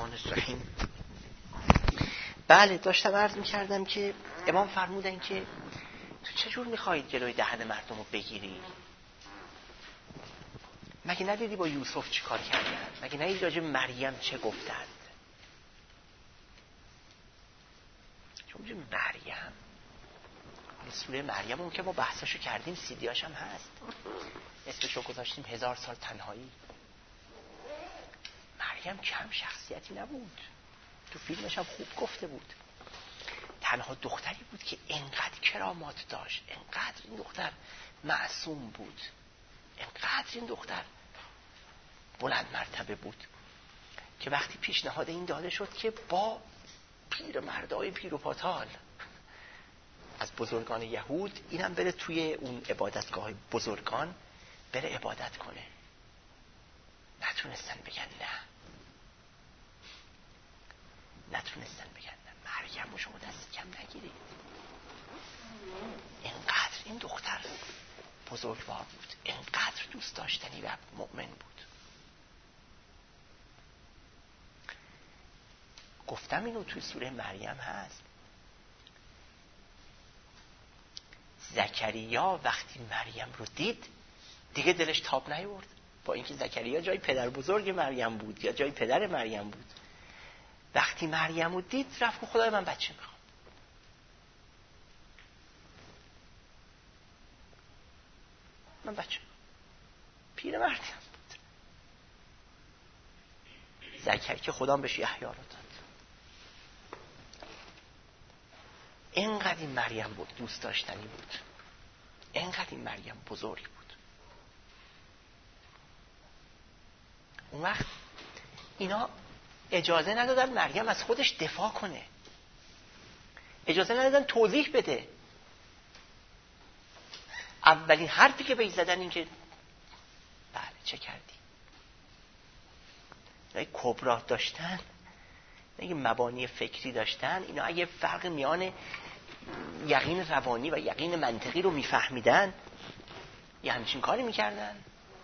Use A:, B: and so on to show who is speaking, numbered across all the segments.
A: الرحمن الرحیم. بله، داشتم عرض می‌کردم که امام فرمودن که تو چجور می‌خواید جلوی دهن مردم رو بگیری؟ مگه ندیدی با یوسف چی کار کردن؟ مگه ندیدی راجع به مریم چه گفتند؟ چون مریم، سوره مریم اون که ما بحثاشو کردیم، سیدیاش هم هست، اسمشو گذاشتیم 1000 سال تنهایی. مریم کم شخصیتی نبود، تو فیلمش هم خوب گفته بود. تنها دختری بود که انقدر کرامات داشت، انقدر این دختر معصوم بود، انقدر این دختر بلند مرتبه بود که وقتی پیشنهاد این داده شد که با پیرمردای پیر و پاتال از بزرگان یهود اینم بره توی اون عبادتگاه بزرگان بره عبادت کنه، نتونستن بگن نه. مریم رو شما دست کم نگیرید. اینقدر این دختر بزرگوار بود، اینقدر دوست داشتنی و مؤمن بود. گفتم اینو توی سوره مریم هست. زکریا وقتی مریم رو دید دیگه دلش تاب نیورد، با اینکه زکریا جای پدر بزرگ مریم بود یا جای پدر مریم بود. وقتی مریم رو دید رفت که خدای من بچه میخوام. من بچه پیر مریم بود. زکریا که خدا بهش یحیی رو داد. اینقدر این مریم بود دوست داشتنی بود، اینقدر این مریم بزرگ بود. اون وقت اینا اجازه ندادن مریم از خودش دفاع کنه، اجازه ندادن توضیح بده. اولین حرفی که بهش زدن این که بله چه کردی؟ اینا کبرا داشتن، اینا مبانی فکری داشتن. اینا اگه فرق میان یقین روانی و یقین منطقی رو میفهمیدن یه همچین کاری میکردن.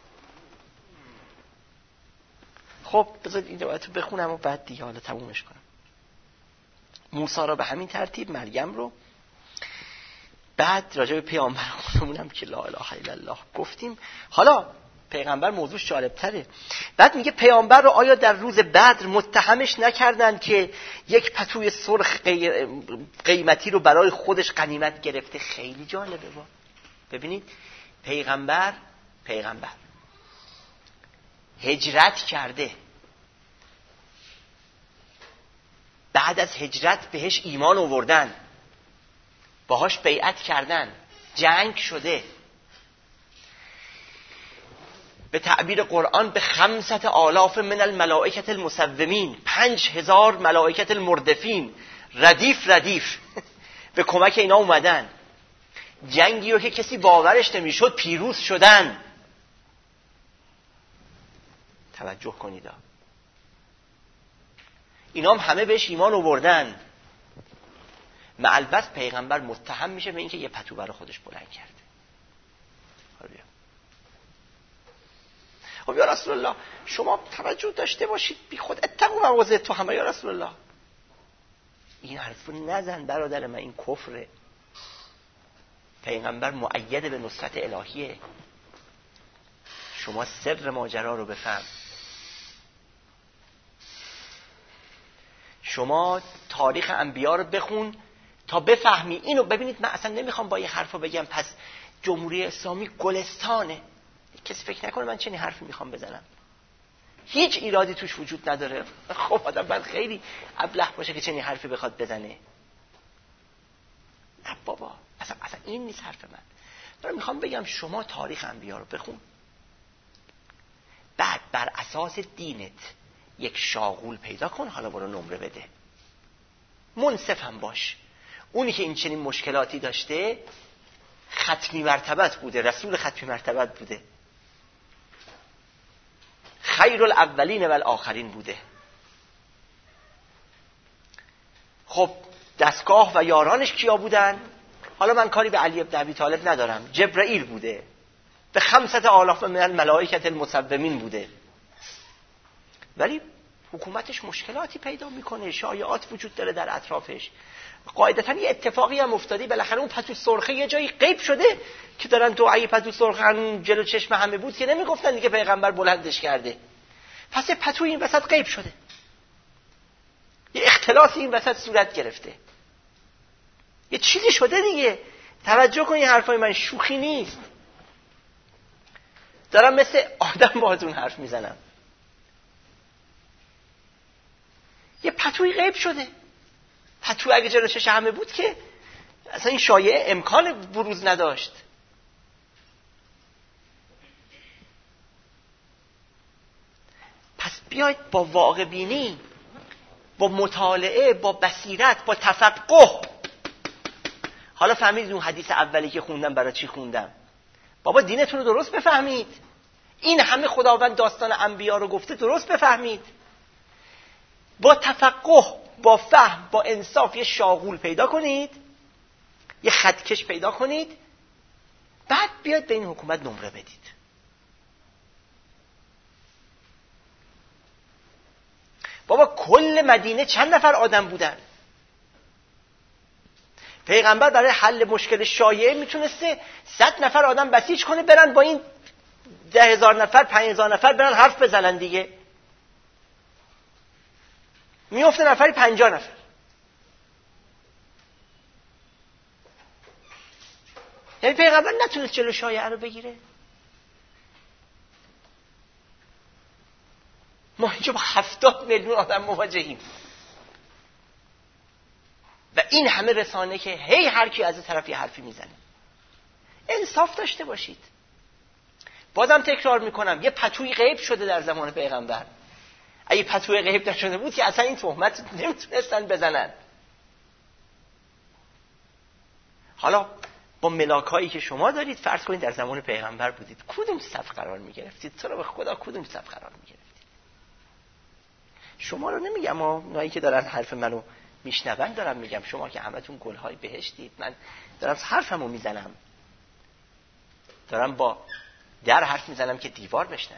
A: خب بذارید این روایت رو بخونم و بعد دیگه حالا تمومش کنم. موسی رو به همین ترتیب، مریم رو، بعد راجع به پیامبرمون هم که لا اله الا الله گفتیم. حالا پیغمبر موضوعش جالب‌تره. بعد میگه پیامبر رو آیا در روز بدر متهمش نکردند که یک پتوی سرخ قیمتی رو برای خودش غنیمت گرفته؟ خیلی جالبه. ببینید پیغمبر هجرت کرده، بعد از هجرت بهش ایمان آوردن، باهاش بیعت کردن، جنگ شده، به تعبیر قرآن به 5,000 من الملائکة المسومین، 5,000 ملائکة المردفین ردیف به کمک اینا اومدن. جنگی رو که کسی باورش نمیشد پیروز شدن. توجه کنید، اینا هم همه بهش ایمان آوردن. البته پیغمبر متهم میشه به اینکه یه پتو برای خودش بلند کرده. خب یا رسول الله شما توجه داشته باشید، بی خود اتقوا مواضع تو همه یا رسول الله. این حرفو نزن برادر من، این کفره. پیغمبر مؤید به نصرت الهیه. شما سر ماجرا رو بفهم. شما تاریخ انبیا رو بخون تا بفهمی اینو. ببینید من اصلا نمیخوام با این حرفو بگم پس جمهوری اسلامی گلستانه. کسی فکر نکنه من چنین حرفی میخوام بزنم. هیچ ایرادی توش وجود نداره. خب آدم باید خیلی ابله باشه که چنین حرفی بخواد بزنه. نه بابا، اصلا این نیست حرف من. دارم میخوام بگم شما تاریخ انبیا رو بخون، بعد بر اساس دینت یک شاغول پیدا کن، حالا برو نمره بده، منصف هم باش. اونی که این چنین مشکلاتی داشته ختمی مرتبت بوده، رسول ختمی مرتبت بوده، خیر الاولین و الاخرین بوده. خب دستگاه و یارانش کیا بودن؟ حالا من کاری به علی بن ابی طالب ندارم، جبرائیل بوده، به 5,000 من الملائکة المسومین بوده. ولی حکومتش مشکلاتی پیدا میکنه، شایعات وجود داره در اطرافش. قاعدتا یه اتفاقی هم افتادی، بالاخره اون پتو سرخه یه جایی غیب شده که دارن دعای پتو سرخه جلو چشم همه بود که نمیگفتن دیگه پیغمبر بلندش کرده. پس یه پتو این وسط غیب شده، یه اختلاسی این وسط صورت گرفته، یه چیزی شده دیگه. توجه کنید حرفای من شوخی نیست، دارم مثل آدم باهاتون حرف میزنم. یه پتوی غیب شده. پتو اگه جلو چشم همه بود که اصلا این شایعه امکان بروز نداشت. پس بیاید با واقع بینی، با مطالعه، با بصیرت، با تفقه. حالا فهمیدید اون حدیث اولی که خوندم برای چی خوندم؟ بابا دینتون رو درست بفهمید. این همه خداوند داستان انبیا رو گفته، درست بفهمید. با تفقه، با فهم، با انصاف یه شاغول پیدا کنید، یه خطکش پیدا کنید، بعد بیاید به این حکومت نمره بدید. بابا کل مدینه چند نفر آدم بودن؟ پیغمبر برای حل مشکل شایعه میتونسته 100 نفر آدم بسیج کنه برن با این 10,000 نفر 5,000 نفر برن حرف بزنن دیگه. میفته نفری 50 نفر. یعنی پیغمبر نتونست جلو شایعه رو بگیره؟ ما اینجا با 70 میلیون آدم مواجهیم و این همه رسانه که هی هر کی از طرف یه حرفی میزنه. انصاف داشته باشید. بازم تکرار میکنم، یه پتوی غیب شده در زمان پیغمبر. اگه پتوی غیب نشده بود که اصلا این تهمت نمیتونستن بزنن. حالا با ملاکایی که شما دارید فرض کنید در زمان پیغمبر بودید، کدوم صف قرار میگرفتید؟ تو رو به خدا کدوم صف قرار میگرفتید؟ شما رو نمیگم، اونایی که دارن حرف منو میشنون دارم میگم، شما که همتون گلهای بهشتید، من دارم حرفمو میزنم، دارم با در حرف میزنم که دیوار بشنوه.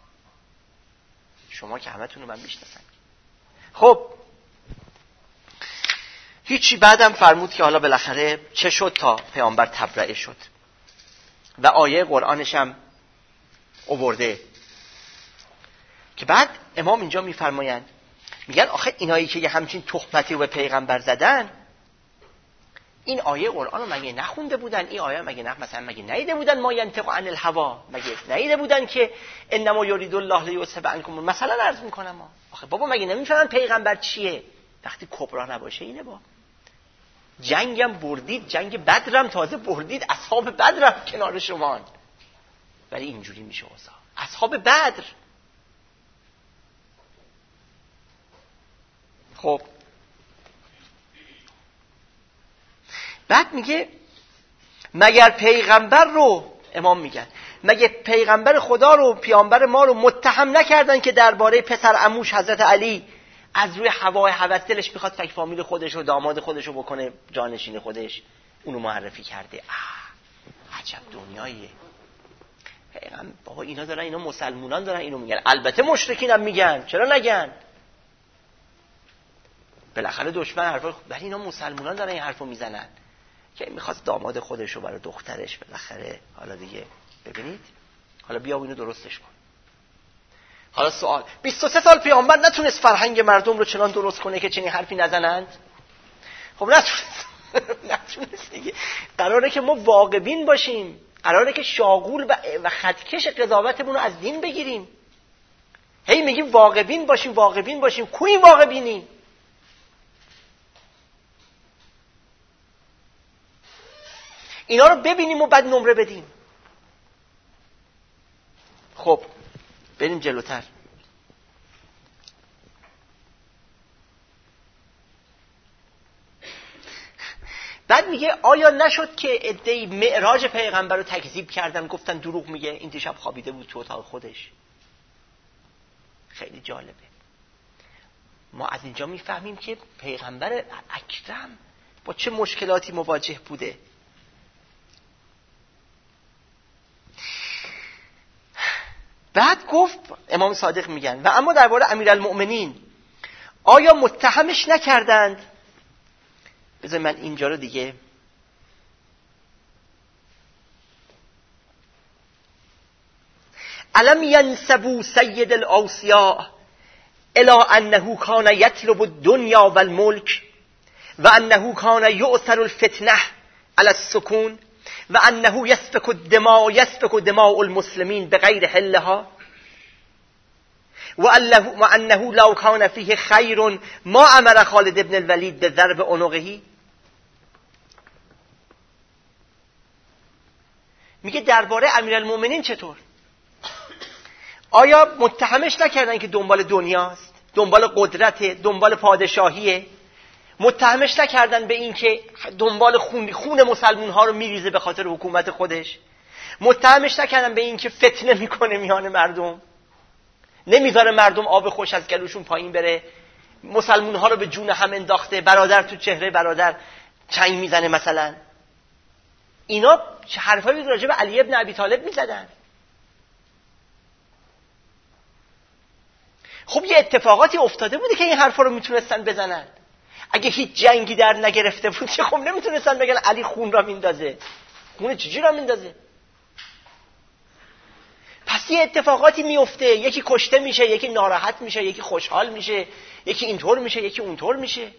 A: شما که همتون رو من میشناسم. خب هیچی. بعدم فرمود که حالا بالاخره چه شد تا پیامبر تبرئه شد و آیه قرآنش هم آورده که بعد امام اینجا میفرمایند، میگن آخه اینایی که یه همچین تهمتی رو به پیغمبر زدن، این آیه قرآن رو مگه نخونده بودن؟ این آیه مگه مثلا مگه نیده بودن ما ینطق عن الهوی؟ مگه نیده بودن که انما یرید الله لیذهب عنکم؟ مثلا عرض میکنم ما آخه بابا مگه نمیفهمن پیغمبر چیه؟ وقتی کبرا نباشه اینه. با جنگم بردید، جنگ بدرم تازه بردید، اصحاب بدرم کنار شما، ولی اینجوری میشه اوضاع. اصحاب بدر. خب بعد میگه مگر پیغمبر رو، امام میگن مگه پیغمبر خدا رو، پیامبر ما رو متهم نکردن که درباره پسر عموش حضرت علی از روی هوای هوس دلش میخواد فک فامیل خودش رو، داماد خودش رو بکنه جانشین خودش، اونو معرفی کرده. عجب دنیاییه. پیغمبر بابا اینا دارن، اینا مسلمانان دارن اینو میگن، البته مشرکین هم میگن، چرا نگن؟ بالاخره دشمن حرفا، ولی اینا مسلمانان دارن این حرفو میزنن که میخواست داماد خودش رو برای دخترش. بالاخره حالا دیگه ببینید، حالا بیا اینو درستش کن. حالا سوال، 23 سال پیامبر نتونست فرهنگ مردم رو چنان درست کنه که چنین حرفی نزنند؟ خب نتونست دیگه. قراره که ما واقع بین باشیم، قراره که شاغول و خطکش قضاوتمون رو از دین بگیریم. هی میگیم واقع بین باشیم، واقع بین باشیم. کوی واقع بینی؟ اینا رو ببینیم و بعد نمره بدیم. خب بریم جلوتر. بعد میگه آیا نشد که عده‌ای معراج پیغمبر رو تکذیب کردن، گفتن دروغ میگه، این دیشب خوابیده بود تو اتاق خودش. خیلی جالبه. ما از اینجا میفهمیم که پیغمبر اکرم با چه مشکلاتی مواجه بوده. بعد گفت امام صادق میگن و اما درباره امیرالمؤمنین آیا متهمش نکردند؟ بذار من اینجا رو دیگه الم ینسبوا سید الاوصیاء الی انه کان یطلب الدنیا والملک و انه کان یؤثر الفتنه علی السکون و انه یسفک دماء المسلمین بغیر حلها و انه لو کان فیه خیر ما امر خالد بن الولید بضرب عنقه. میگه درباره امیرالمؤمنین چطور؟ آیا متهمش نکردن که دنبال دنیاست، دنبال قدرت، دنبال پادشاهیه؟ متهمش نکردن به این که دنبال خون مسلمون ها رو میریزه به خاطر حکومت خودش؟ متهمش نکردن به این که فتنه میکنه میان مردم، نمیذاره مردم آب خوش از گلوشون پایین بره، مسلمون ها رو به جون هم انداخته، برادر تو چهره برادر چنگ میزنه مثلا؟ اینا حرفایی راجع به علی ابن ابی طالب میزدن. خب یه اتفاقاتی افتاده بوده که این حرفا رو میتونستن بزنن. اگه هیچ جنگی در نگرفته بود که خب نمیتونستن بگن علی خون را میندازه. خون چجوری را میندازه؟ پس یه اتفاقاتی میفته، یکی کشته میشه، یکی ناراحت میشه، یکی خوشحال میشه، یکی اینطور میشه، یکی اونطور میشه.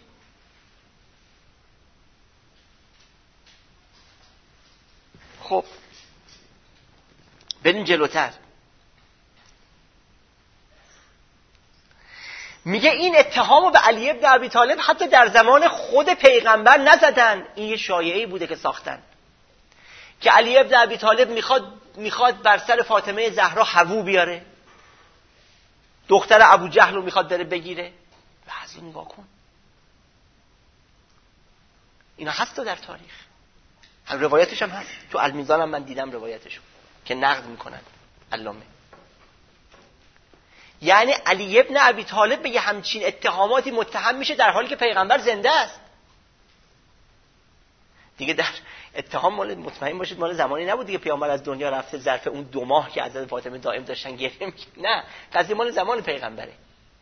A: خب بریم جلوتر. میگه این اتهامو به علی ابن ابی طالب حتی در زمان خود پیغمبر نزدن. این یه شایعه‌ای بوده که ساختن که علی ابن ابی طالب میخواد بر سر فاطمه زهرا حبو بیاره، دختر ابو جهل رو میخواد بره بگیره. و از این نگاه کن، اینا هست در تاریخ، هم روایتش هم هست. تو المیزان هم من دیدم روایتشو که نقد میکنن علامه. یعنی علی ابن ابی طالب به یه همچین اتهاماتی متهم میشه در حالی که پیغمبر زنده است. دیگه در اتهام مال، مطمئن باشید مال زمانی نبود دیگه پیامبر از دنیا رفته ظرف اون 2 ماه که حضرت فاطمه دائم داشتن گریه می‌کردن. نه، قضیه مال زمان پیغمبره.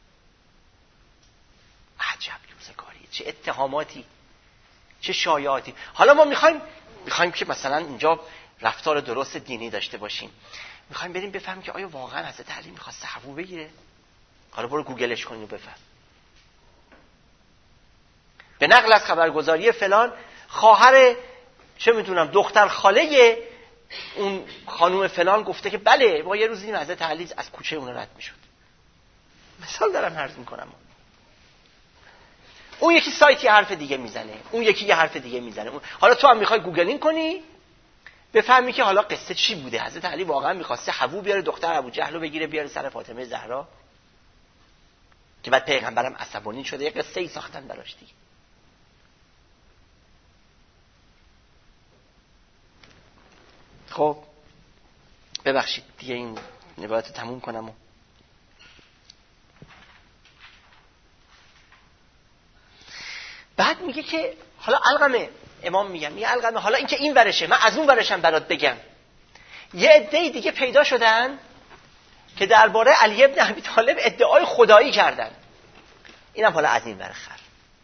A: عجب روزگاری، چه اتهاماتی، چه شایعاتی. حالا ما میخوایم که مثلا اینجا رفتار درست دینی داشته باشیم. میخوایم بریم بفهمیم که آیا واقعا حضرت علی میخواست حبو بگیره؟ حالا برو گوگلش کن و بفهم. به نقل از خبرگزاری فلان خواهر چه میدونم دختر خاله اون خانم فلان گفته که بله ما یه روز دیدیم حضرت علی از کوچه اون رد میشد. مثال دارم عرض میکنم. اون یکی سایت یه حرف دیگه میزنه، اون یکی یه حرف دیگه میزنه. حالا تو هم میخوای گوگلینگ کنی بفهمی که حالا قصه چی بوده. حضرت علی واقعا میخواسته حبو بیاره دختر ابو جهل رو بگیره بیاره سر فاطمه زهرا که بعد پیغمبرم عصبانی شده. یه قصه ای ساختن براش دیگه. خب ببخشید دیگه این روایت رو تموم کنم. بعد میگه که حالا علقمه امام میگم یه علقمه، حالا اینکه این ورشه من از اون ورشم برات بگم. یه عده دیگه پیدا شدن که درباره علی ابن ابی طالب ادعای خدایی کردن. اینم حالا از این ور خر.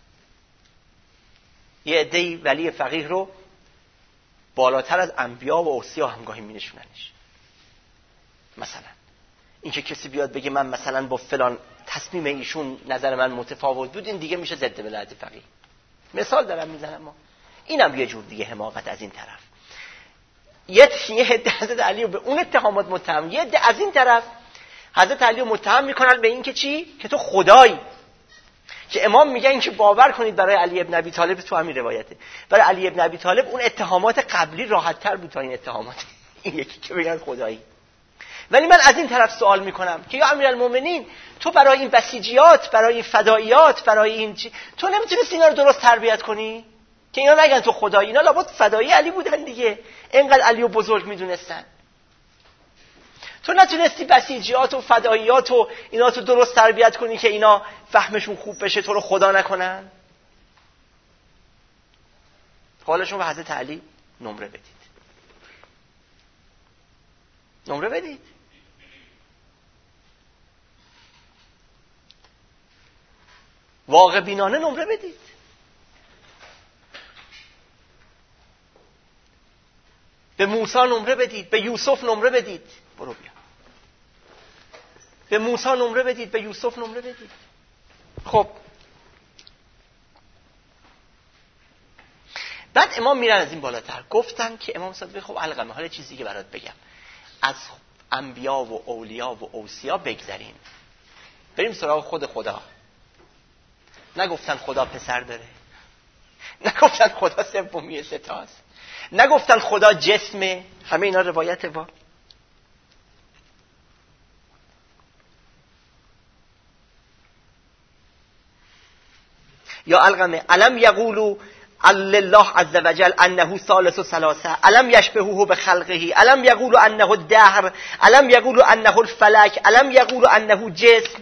A: یه عده ولی فقیه رو بالاتر از انبیا و اوصیا همگاهی مینشوننش. مثلا اینکه کسی بیاد بگه من مثلا با فلان تصمیم ایشون نظر من متفاوت بود، این دیگه میشه ضد ولایت فقیه. مثال دارم میزنم. ما اینم یه جور دیگه حماقت از این طرف. یه عده حضرت علی رو به اون اتهامات متهم، یه عده از این طرف حضرت علی رو متهم میکنن به این که چی؟ که تو خدایی. که امام میگه این که باور کنید برای علی ابن ابی طالب، تو همین روایته، برای علی ابن ابی طالب اون اتهامات قبلی راحت تر بود تا این اتهامات این یکی که بگن خدایی. ولی من از این طرف سوال میکنم که یا امیرالمومنین تو برای این بسیجیات، برای این فداییات، برای این تو نمیتونستی اینا رو درست تربیت کنی که اینا نگن تو خدایی؟ اینا لابد فدایی علی بودن دیگه، اینقدر علی رو بزرگ میدونستن. تو نتونستی بسیجیات و فداییات و اینا تو درست تربیت کنی که اینا فهمشون خوب بشه تو رو خدا نکنن؟ حالشون به حضرت علی نمره بدید. نمره بدید. واقع بینانه نمره بدید. به موسی نمره بدید، به یوسف نمره بدید. برو بیا. به موسی نمره بدید، به یوسف نمره بدید. خب بعد امام میرن از این بالاتر، گفتن که امام صادق خب علقمه، حالا چیزی که برات بگم، از انبیا و اولیا و اوصیا بگذریم، بریم سراغ خود خدا. نگفتن خدا پسر داره، نگفتن خدا سومی ستاست، نگفتن خدا جسمه، همه اینا روایته. با یا علقمه علم یقولوا لله عز وجل انه ثالث ثلاثه علم یشبهه بخلقه علم یقولوا انه الدهر علم یقولوا انه الفلک علم یقولوا انه جسم.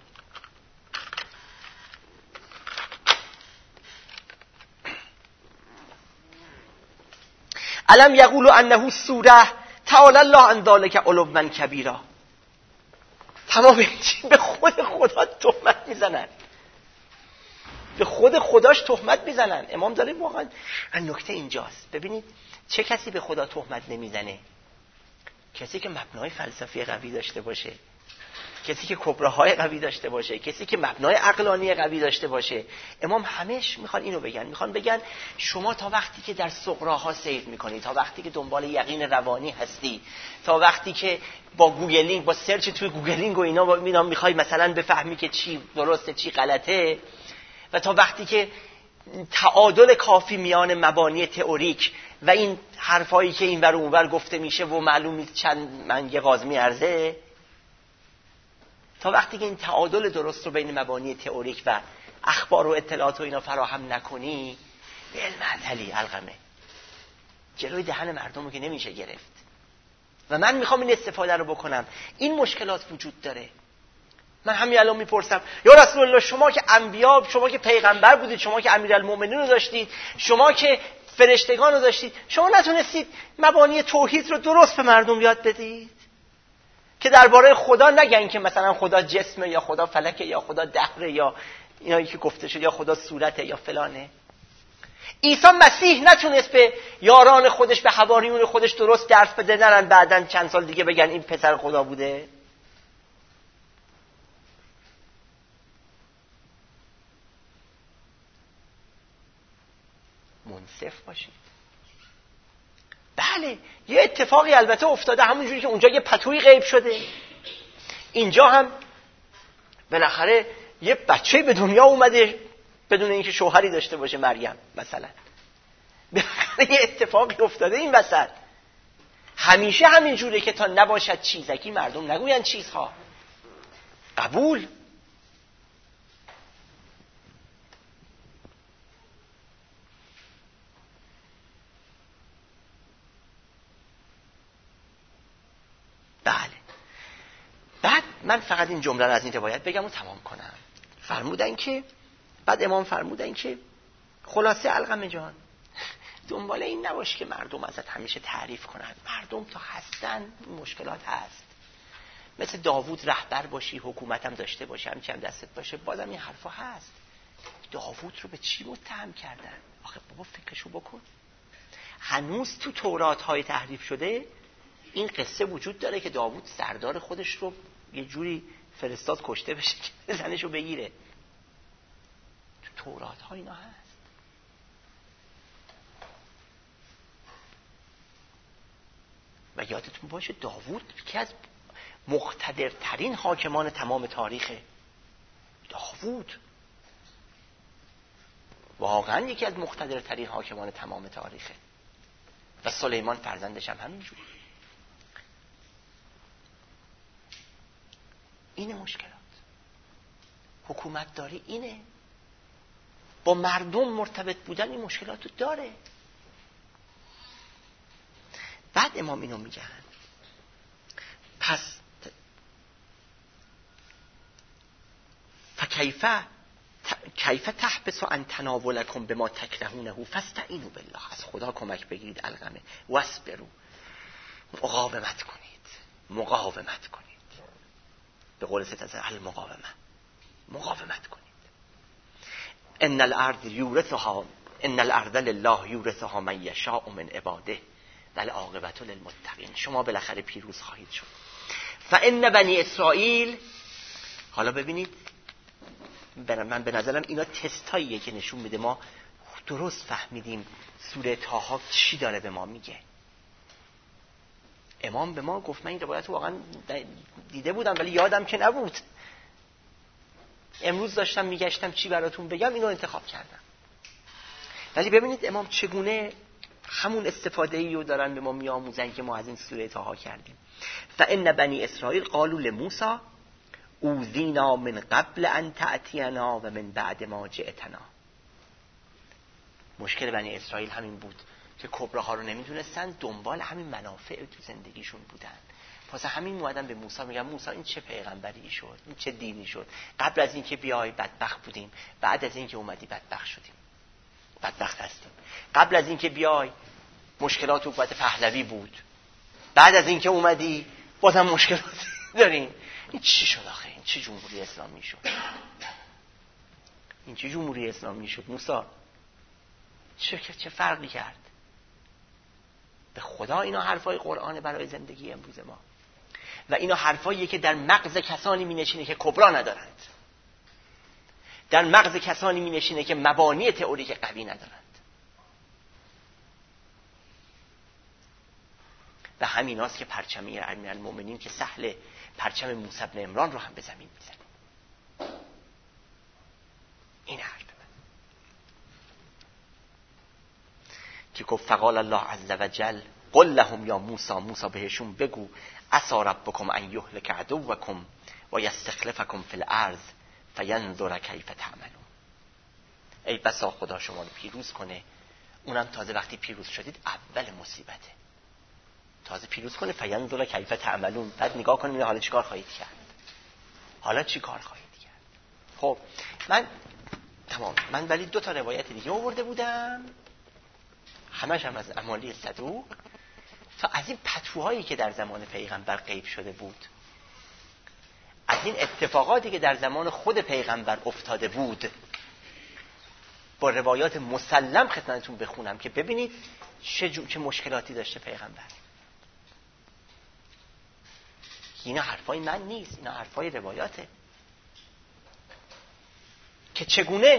A: علم یقولوا انه سوره تعالی الله عن ذلک علوا کبیرا. تمام این به خود خدا تهمت میزنن، به خود خداش تهمت میزنن. امام داره واقعا نکته اینجاست. ببینید چه کسی به خدا تهمت نمیزنه؟ کسی که مبنای فلسفی قوی داشته باشه، کسی که کبراهای قوی داشته باشه، کسی که مبنای عقلانی قوی داشته باشه. امام همش میخوان اینو بگن، میخوان بگن شما تا وقتی که در صغراها سیر میکنی، تا وقتی که دنبال یقین روانی هستی، تا وقتی که با گوگلینگ، با سرچ توی گوگلینگ و اینا میخوای مثلا بفهمی که چی درسته چی غلطه، و تا وقتی که تعادل کافی میان مبانی تئوریک و این حرفایی که این ور اونور گفته میشه و معلوم نیست چند منگ غاز میارزه، تا وقتی که این تعادل درست رو بین مبانی تئوریک و اخبار و اطلاعات و اینا فراهم نکنی، علم عدلی علقمه جلوی دهن مردم رو که نمیشه گرفت. و من میخوام این استفاده رو بکنم. این مشکلات وجود داره. من همین الان میپرسم یا رسول الله، شما که انبیا، شما که پیغمبر بودید، شما که امیرالمومنین رو داشتید، شما که فرشتگان رو داشتید، شما نتونستید مبانی توحید رو درست به مردم یاد بدید؟ که درباره خدا نگن که مثلا خدا جسمه یا خدا فلکه یا خدا دهره یا اینایی که گفته شد یا خدا صورته یا فلانه. عیسی مسیح نتونست به یاران خودش، به حواریون خودش درست درس بده، نرن بعدن چند سال دیگه بگن این پسر خدا بوده. منصف باشید. بله یه اتفاقی البته افتاده، همونجوری که اونجا یه پتوی غیب شده، اینجا هم بالاخره یه بچه به دنیا اومده بدون اینکه شوهری داشته باشه، مریم مثلا. بالاخره یه اتفاقی افتاده این وسط. همیشه همینجوره که تا نباشد چیزکی مردم نگوین چیزها. قبول. بله. بعد من فقط این جمله رو از این روایت بگم و تمام کنم. فرمودن که بعد امام فرمودن که خلاصه علقمه جان، دنبال این نباش که مردم ازت همیشه تعریف کنن. مردم تا هستن مشکلات هست. مثل داوود رهبر باشی، حکومتم داشته باشی، همچی هم دستت باشه، بازم این حرفا هست. داوود رو به چی متهم کردن؟ آخه بابا فکرشو بکن. هنوز تو تورات های تحریف شده این قصه وجود داره که داوود سردار خودش رو یه جوری فرستاد کشته بشه که زنشو بگیره. تو تورات ها اینا هست. و یادتون باشه داوود یکی از مقتدرترین حاکمان تمام تاریخه. داوود واقعا یکی از مقتدرترین حاکمان تمام تاریخه. و سلیمان فرزندش هم همینجوری. اینه مشکلات حکومت داری، اینه با مردم مرتبط بودن این مشکلاتو داره. بعد امام اینو میگن پس کیف تحبس ان تناولکم بما تکرهونه فاستعینوا بالله. از خدا کمک بگیرید علقمه. واصبروا، مقاومت کنید. به قول ستازه المقاومت کنید. ان الارض لله یورثها من یشاء من عباده والعاقبة للمتقین. شما بالاخره پیروز خواهید شد. فان بنی اسرائیل، حالا ببینید من به نظرم اینا تستاییه که نشون میده ما درست فهمیدیم سوره طه چی داره به ما میگه. امام به ما گفت، من این روایت واقعا دیده بودم ولی یادم که نبود، امروز داشتم میگشتم چی براتون بگم، اینو انتخاب کردم. ولی ببینید امام چگونه همون استفاده‌ای رو دارن به ما میآموزن که ما از این سوره طه کردیم. فان بنی اسرائیل قالوا لموسی اوذینا من قبل ان تأتینا و من بعد ما جئتنا. مشکل بنی اسرائیل همین بود که کبراها رو نمیدونستن، دنبال همین منافع تو زندگیشون بودن. واسه همین اومدن به موسی میگن موسی این چه پیغمبری شد، این چه دینی شد، قبل از اینکه بیای بدبخت بودیم، بعد از اینکه اومدی بدبخت شدیم، بدبخت هستیم. قبل از اینکه بیای مشکلات حکومت پهلوی بود، بعد از اینکه اومدی بازم مشکلات داریم. این چی شد آخه؟ این چه جمهوری اسلامی شد؟ این چه جمهوری اسلامی شد موسی؟ چه فرقی کرد؟ به خدا اینا حرفای قرآن برای زندگی امروز ما، و اینا حرفاییه که در مغز کسانی می نشینه که کبرا ندارند، در مغز کسانی می نشینه که مبانی تئوریک قوی ندارند. و همین هاست که پرچمی امیرالمومنین که سهل پرچم موسی بن عمران رو هم به زمین میزنه. این حرف من که گفت فقال الله عز وجل قل لهم یا موسی بهشون بگو عسى ربکم ان یهلک عدوکم و یستخلفکم فی الارض فینظر کیف تعملون. ای بسا خدا شما رو پیروز کنه، اونم تازه وقتی پیروز شدید اول مصیبته، تازه پیروز کنه فینظر کیف تعملون، بعد نگاه کنیم حالا چیکار خواهید کرد، حالا چیکار خواهید کرد. خب من ولی 2 تا روایت دیگه آورده بودم، همش هم از امالی صدوق، تا از این پتوهایی که در زمان پیغمبر غیب شده بود، از این اتفاقاتی که در زمان خود پیغمبر افتاده بود، با روایات مسلم خدمتتون بخونم که ببینید چه مشکلاتی داشته پیغمبر. اینا حرفای من نیست، اینا حرفای روایاته که چگونه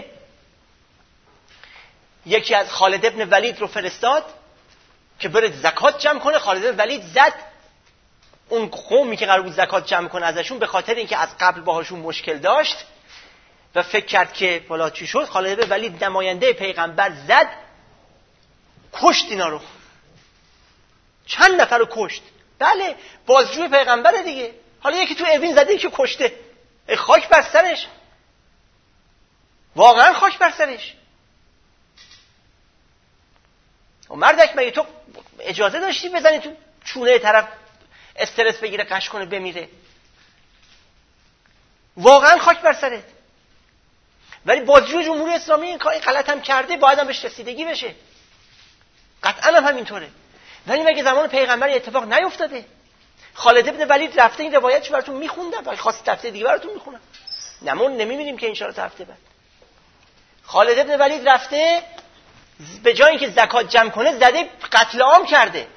A: یکی از خالد ابن ولید رو فرستاد که بره زکات جمع کنه. خالد ابن ولید زد اون قومی که قرار بود زکات جمع کنه ازشون، به خاطر اینکه از قبل باهاشون مشکل داشت و فکر کرد که بالا چی شد. خالد ابن ولید نماینده پیغمبر زد، کشت اینا رو، چند نفر رو کشت. بله بازجوی پیغمبره دیگه. حالا یکی تو اوین زده یکی کشته، خاک بر سرش، واقعا خاک بر سرش. مردک مگه تو اجازه داشتی بزنی تو چونه طرف استرس بگیره قش کنه بمیره؟ واقعا خاک بر سرت. ولی بازجوی جمهوری اسلامی این کاری غلط هم کرده، باید هم بهش رسیدگی بشه، قطعا هم همینطوره. ولی مگه زمان پیغمبر اتفاق نیفتاده؟ خالد ابن ولید رفته، این روایتش براتون میخوندم، ولی خواست هفته دیگه براتون میخونم، نمیبینیم که ان شاء الله هفته بعد. خالد ابن ولید رفته به جای اینکه زکات جمع کنه زده قتل عام کرده.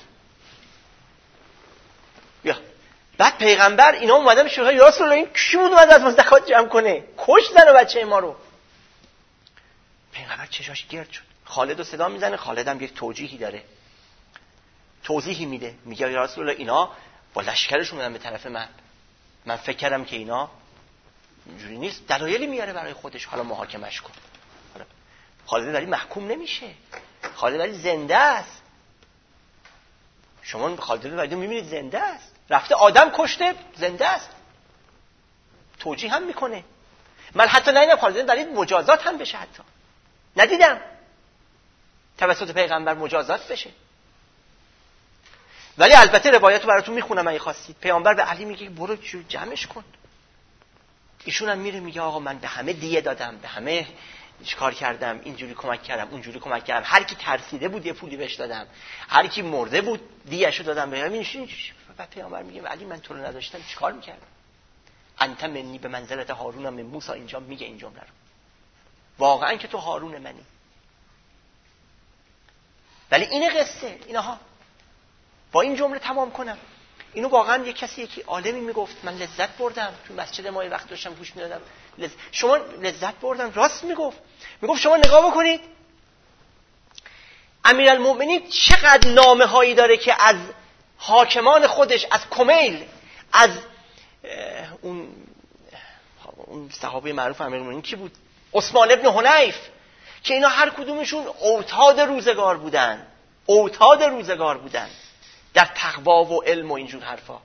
A: بعد پیغمبر اینا اومدن به شوخی یا رسول الله این کی بود اومد از ما زکات جمع کنه؟ کش زن و بچه ما رو. پیغمبر چشاش گرد شد. خالد رو صدا میزنه، خالد هم یک توجیهی داره، توضیحی میده، میگه یا رسول الله اینا با لشکرشون اومدن به طرف من فکر کردم که اینا اینجوری نیست، دلایلی میاره برای خودش، حالا محاکمش کن. خالد ولی محکوم نمیشه، خالد ولی زنده است. شما خالد ولی میبینید زنده است، رفته آدم کشته، زنده است، توجیه هم میکنه. من حتی ندیدم خالد ولی مجازات هم بشه، حتی ندیدم توسط پیغمبر مجازات بشه. ولی البته روایتو براتون میخونم اگه خواستید. پیامبر به علی میگه برو جمعش کن. ایشون هم میره میگه آقا من به همه دیه دادم، به همه چیکار کردم، اینجوری کمک کردم، اونجوری کمک کردم، هر کی ترسیده بود یه پولی بهش دادم، هر کی مرده بود دیهشو دادم به همین. بعد پیامبر میگه علی من تو رو نداشتم چیکار میکردم؟ انت منی به منزلت هارون من موسی، اینجا میگه این جمله رو. واقعا که تو هارون منی. ولی این قصه اینها با این جمله تمام کنم. اینو واقعا یک کسی که عالمی میگفت من لذت بردم تو مسجد ما وقت داشتم گوش میدادم. شما لذت بردن، راست میگفت شما نگاه بکنید امیرالمؤمنین چقدر نامه هایی داره که از حاکمان خودش، از کمیل، از اون صحابه معروف امیرالمؤمنین کی بود؟ عثمان ابن حنیف، که اینا هر کدومشون اوتاد روزگار بودن در تقوا و علم و اینجور حرفا.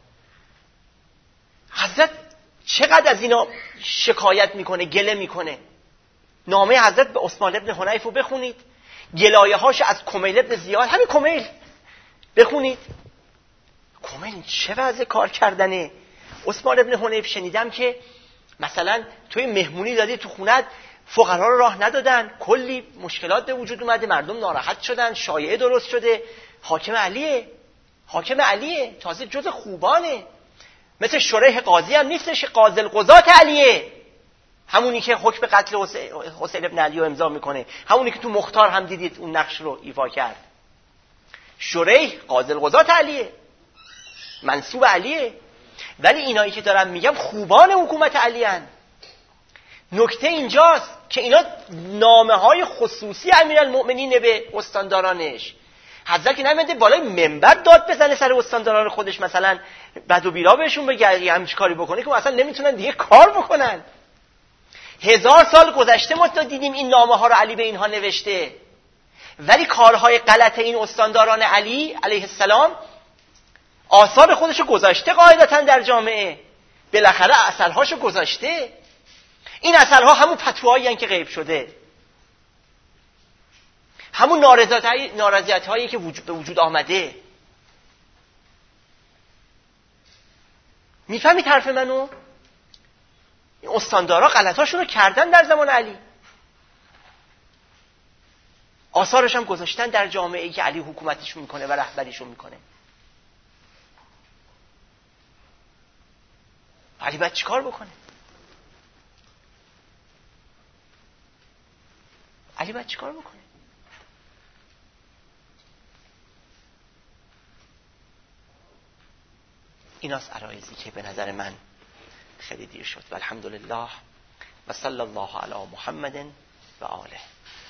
A: حضرت چقدر از اینا شکایت میکنه، گله میکنه. نامه حضرت به عثمان ابن حنیف رو بخونید، گلایه هاش از کمیل ابن زیاد، همین کمیل بخونید. کمیل چه وضع کار کردنه. عثمان ابن حنیف شنیدم که مثلا توی مهمونی دادی تو خونت، فقرا رو راه ندادن، کلی مشکلات به وجود اومده، مردم ناراحت شدن، شایعه درست شده. حاکم علیه، تازه جز خوبانه، مثل شریح قاضی هم نیستش، قاضی القضات علیه، همونی که حکم قتل حسین ابن علی رو امضا میکنه، همونی که تو مختار هم دیدید اون نقش رو ایفا کرد. شریح قاضی القضات علیه، منصوب علیه. ولی اینایی که دارم میگم خوبان حکومت علی هن. نکته اینجاست که اینا نامه های خصوصی امیرالمؤمنین به استاندارانش. حضرت که نمیده بالای منبر داد بزنه سر استانداران خودش، مثلا بد و بیرا بهشون بگه یا همچین کاری بکنه که اصلا نمیتونن دیگه کار بکنن. 1000 سال گذشته ما دیدیم این نامه ها رو علی به اینها نوشته، ولی کارهای غلط این استانداران علی علیه السلام آثار خودشو گذاشته قاعدتا در جامعه، بالاخره اثرهاشو گذاشته. این اثرها همون فتواهایی هستند که غیب شده، همون نارضایتی هایی که به وجود آمده. میفهمید حرف منو؟ این استاندارا غلطاشون رو کردن در زمان علی، آثارش هم گذاشتن در جامعه‌ای که علی حکومتش میکنه و رهبریشون میکنه. علی باید چیکار بکنه؟ ایناست عرایضی که به نظر من خیلی دیر شد. و الحمدلله و صلی الله علی محمد و آله.